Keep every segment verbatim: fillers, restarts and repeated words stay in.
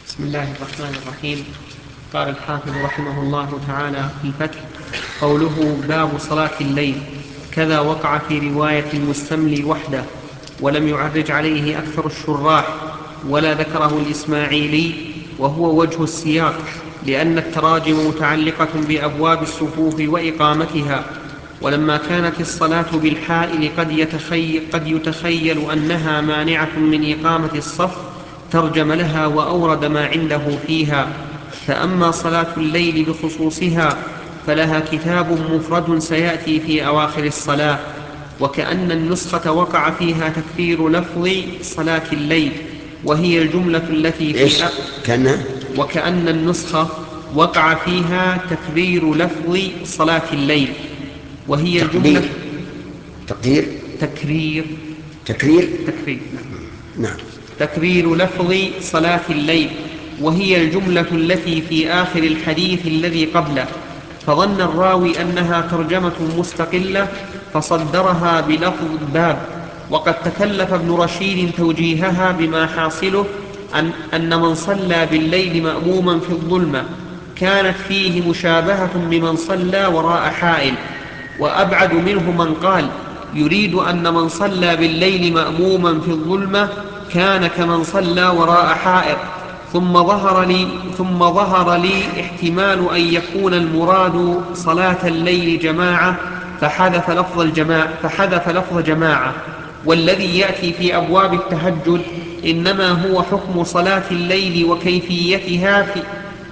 بسم الله الرحمن الرحيم. قال الحافظ رحمه الله تعالى في الفتح: قوله باب صلاة الليل كذا وقع في رواية المستملي وحده، ولم يعرج عليه أكثر الشراح، ولا ذكره الإسماعيلي، وهو وجه السياق، لأن التراجم متعلقة بأبواب الصفوف وإقامتها. ولما كانت الصلاة بالحائل قد يتخيل, قد يتخيل أنها مانعة من إقامة الصف، ترجم لها وأورد ما عنده فيها. فأما صلاة الليل بخصوصها فلها كتاب مفرد سيأتي في أواخر الصلاة. وكأن النسخة وقع فيها تكفير لفظ صلاة الليل، وهي الجملة التي في أ... كان وكأن النسخة وقع فيها تكرير لفظ صلاة الليل، وهي الجملة تقدير تقدير تكرير تكرير تكرير نعم. نعم. تكرير لفظ صلاة الليل، وهي الجملة التي في آخر الحديث الذي قبله، فظن الراوي أنها ترجمة مستقلة فصدرها بلفظ باب. وقد تكلف ابن رشيد توجيهها بما حاصله أن, أن من صلى بالليل مأموما في الظلمة كانت فيه مشابهة بمن صلى وراء حائل. وأبعد منه من قال يريد أن من صلى بالليل مأموما في الظلمة كان كمن صلى وراء حائط. ثم ظهر لي, ثم ظهر لي احتمال أن يكون المراد صلاة الليل جماعة فحذف لفظ الجماعة, فحذف لفظ جماعة. والذي يأتي في أبواب التهجد إنما هو حكم صلاة الليل وكيفيتها في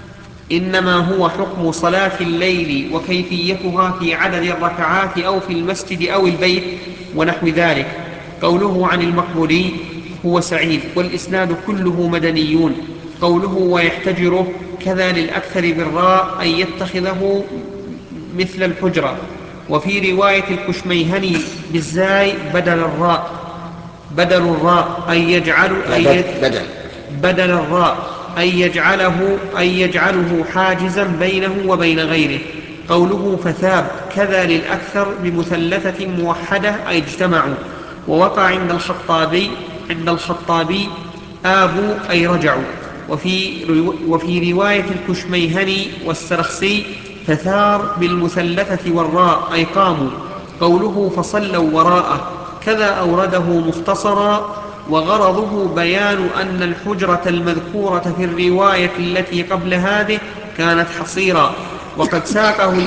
إنما هو حكم صلاة الليل وكيفيتها في عدد الركعات أو في المسجد أو البيت ونحو ذلك. قوله عن المقبوري هو سعيد، والإسناد كله مدنيون. قوله ويحتجره كذا للأكثر بالراء أن يتخذه مثل الحجرة. وفي رواية الكشميهني بالزاي بدل الراء بدل الراء أن يجعل أي بدل بدل الراء أن يجعله, أن يجعله حاجزا بينه وبين غيره. قوله فثاب كذا للأكثر بمثلثة موحدة أي اجتمعوا. ووقع عند الخطابي عند الخطابي آبوا أي رجعوا. وفي, وفي رواية الكشميهني والسرخسي فثار بالمثلثة والراء أي قاموا. قوله فصلوا وراءه كذا أورده مختصرا، وغرضه بيان أن الحجرة المذكورة في الرواية التي قبل هذه كانت حصيرا. وقد ساقه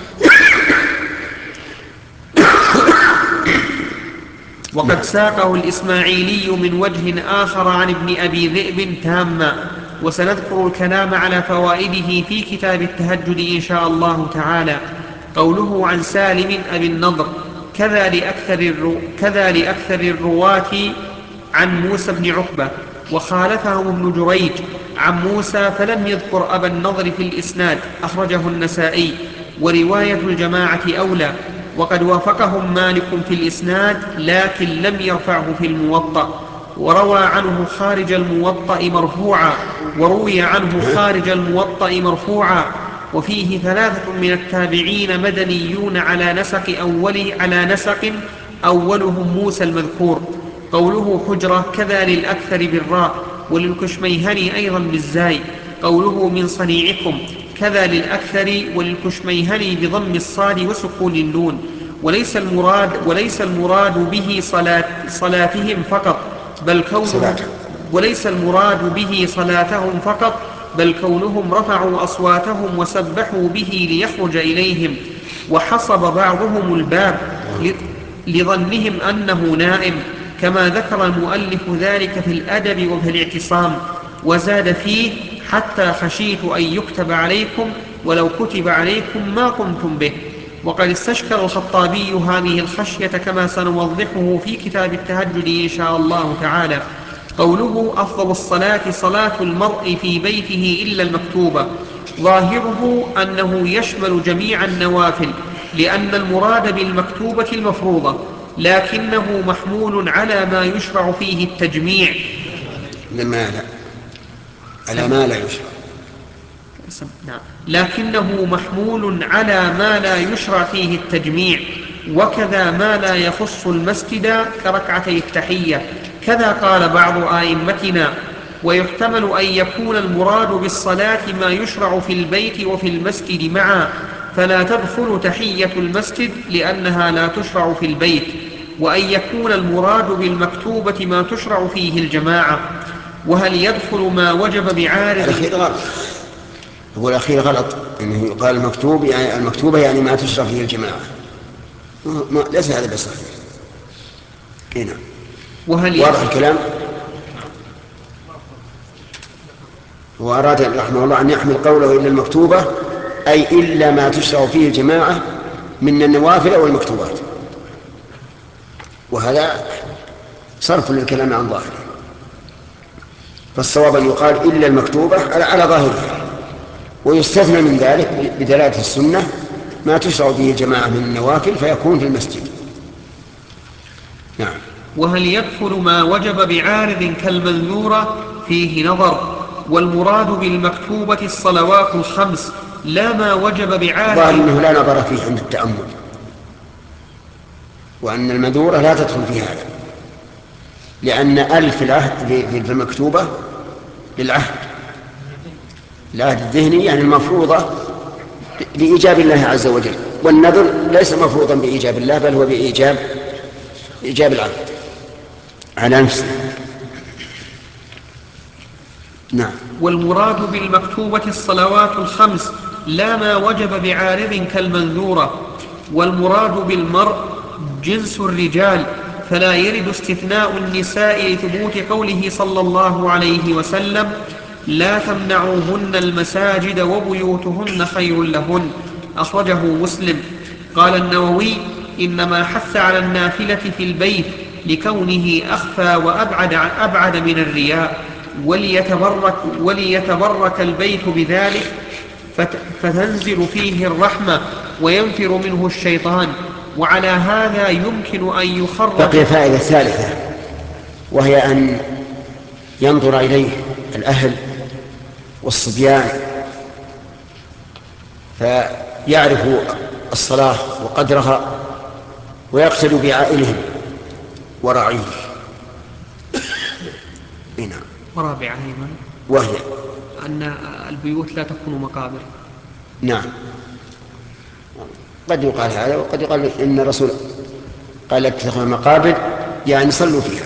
وقد ساقه الإسماعيلي من وجه آخر عن ابن أبي ذئب تاما. وسنذكر الكلام على فوائده في كتاب التهجد إن شاء الله تعالى. قوله عن سالم أبي النضر كذا لأكثر, الرو... كذا لأكثر الرواة عن موسى بن عقبة، وخالفهم ابن جريج عن موسى فلم يذكر أبا النضر في الإسناد، أخرجه النسائي. ورواية الجماعة أولى. وقد وافقهم مالك في الإسناد لكن لم يرفعه في الموطأ. وروى عنه خارج الموطأ مرفوعا وروي عنه خارج الموطأ مرفوعا. وفيه ثلاثة من التابعين مدنيون على نسق أول على نسق أولهم موسى المذكور. قوله حجرة كذا للأكثر بالراء، وللكشميهني أيضا بالزاي. قوله من صنيعكم كذا للأكثر وللكشميهني بضم الصاد وسكون النون. وليس المراد, وليس المراد به صلاة صلاتهم فقط بل كونهم صلاته وليس المراد به صلاتهم فقط بل كونهم رفعوا أصواتهم وسبحوا به ليخرج إليهم. وحصب بعضهم الباب لظنهم أنه نائم، كما ذكر المؤلف ذلك في الأدب وفي الاعتصام. وزاد فيه حتى خشيت أن يكتب عليكم ولو كتب عليكم ما قمتم به. وقد استشكل الخطابي هذه الخشية كما سنوضحه في كتاب التهجد إن شاء الله تعالى. قوله أفضل الصلاة صلاة المرء في بيته إلا المكتوبة، ظاهره أنه يشمل جميع النوافل، لأن المراد بالمكتوبة المفروضة، لكنه محمول على ما يشرع فيه التجميع. لما لا على ما لا يشرع نعم. لكنه محمول على ما لا يشرع فيه التجميع، وكذا ما لا يخص المسجد كركعتي التحية. كذا قال بعض آئمتنا ويحتمل أن يكون المراد بالصلاة ما يشرع في البيت وفي المسجد معا، فلا تدخل تحية المسجد لأنها لا تشرع في البيت، وأن يكون المراد بالمكتوبة ما تشرع فيه الجماعة. وهل يدخل ما وجب بعارض؟ الأخير غلط، هو الأخير غلط، إنه يقال المكتوب يعني المكتوبة يعني ما تشرع فيه الجماعة، ما ليس هذا بصحيح. هنا واضح الكلام. وأراد رحمه الله أن يحمل قوله إلا المكتوبة أي إلا ما تشرع فيه الجماعة من النوافل والمكتوبات، وهذا صرف للكلام عن ظاهره، فالصواب أن يقال إلا المكتوبة على ظاهرها، ويستثنى من ذلك بدلالة السنة ما تشرع به الجماعة من النوافل فيكون في المسجد. نعم. وهل يدخل ما وجب بعارض كالمنذورة؟ فيه نظر، والمراد بالمكتوبة الصلوات الخمس لا ما وجب بعارض. ظاهر أنه لا نظر فيه عند التأمل، وأن المنذورة لا تدخل في هذا، لأن ألف العهد في المكتوبة للعهد، العهد الذهني يعني المفروضة بإيجاب الله عز وجل، والنذر ليس مفروضا بإيجاب الله بل هو بإيجاب إيجاب العبد على نفسه. نعم. والمراد بالمكتوبة الصلوات الخمس لا ما وجب بعارض كالمنذورة. والمراد بالمرء جنس الرجال، فلا يرد استثناء النساء لثبوت قوله صلى الله عليه وسلم لا تمنعوهن المساجد وبيوتهن خير لهن، أخرجه مسلم. قال النووي إنما حث على النافلة في البيت لكونه أخفى وأبعد أبعد من الرياء، وليتبرك, وليتبرك البيت بذلك فتنزل فيه الرحمة وينفر منه الشيطان. وعلى هذا يمكن أن يخرج. بقي فائدة ثالثة، وهي أن ينظر إليه الأهل والصبيان فيعرفوا الصلاة وقدرها ويقصد بعائلهم وراعيه. نعم. ورابعا أيضا وهي أن البيوت لا تكون مقابر. نعم، قد يقال هذا، وقد يقال إن الرسول قال اتخذوا المقابر يعني صلوا فيها.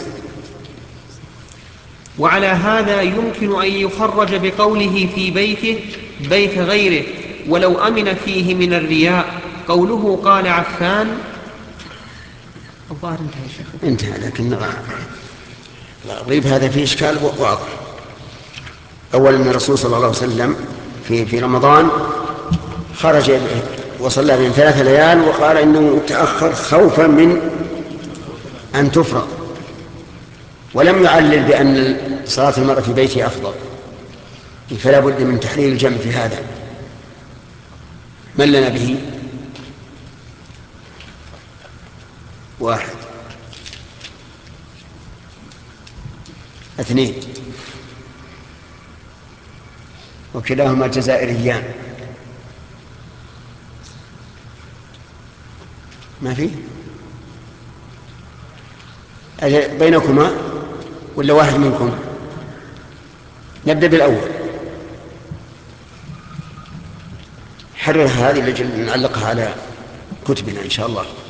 وعلى هذا يمكن أن يخرج بقوله في بيته بيت غيره ولو أمن فيه من الرياء. قوله قال عفان الظاهر انتهى يا شيخ. انتهى، لكن الغريب هذا فيه إشكال واضح. أولا أن الرسول صلى الله عليه وسلم في في رمضان خرج وصلى بين ثلاث ليال وقال إنه تأخر خوفا من أن تفرض، ولم يعلل بأن صلاة المرأة في بيته أفضل، فلا بد من تحليل الجمع في هذا. من لنا به؟ واحد، اثنين، وكلاهما جزائريان. ما في بينكما ولا واحد منكم؟ نبدأ بالأول. حررها هذه اللي نعلقها على كتبنا إن شاء الله.